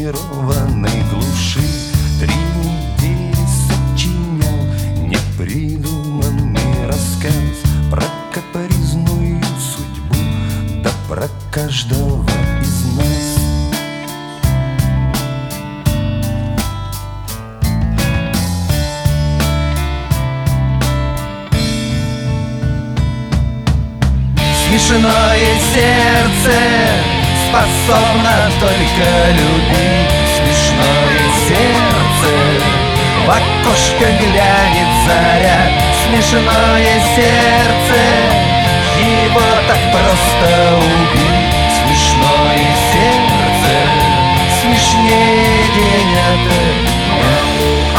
заминированной глуши 3 недели сочинял непридуманный рассказ про капризную судьбу, да про каждого из нас. Смешное сердце способно только любить. Смешное сердце, в окошко глянет заря. Смешное сердце, его так просто убить. Смешное сердце, смешнее день ото дня.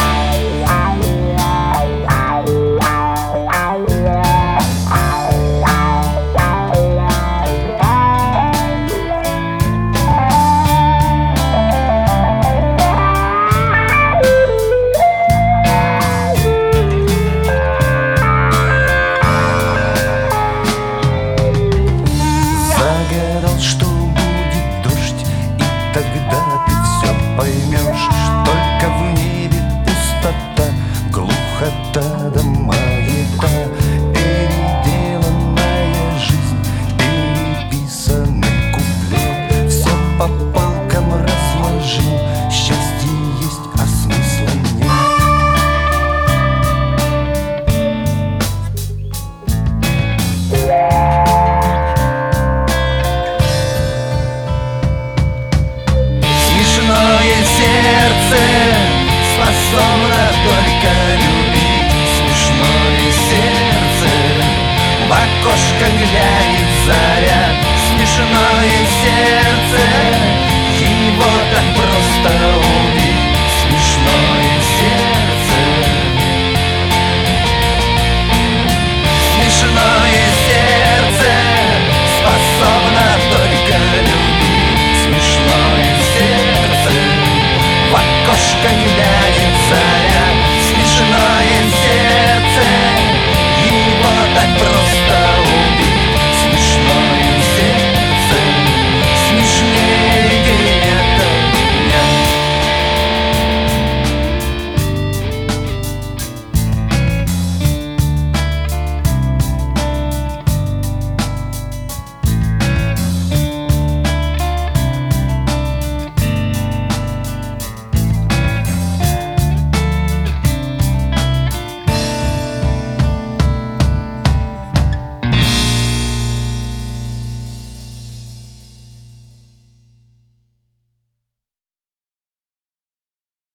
Что будет дождь, и тогда ты все поймешь. Только в небе пустота, глухота да маята. Переделанная жизнь, переписанный куплет. Все по полкам разложил, счастье есть, а смысла нет. Смешное сердце способно только любить. Смешное сердце, в окошко глянет заря. Смешное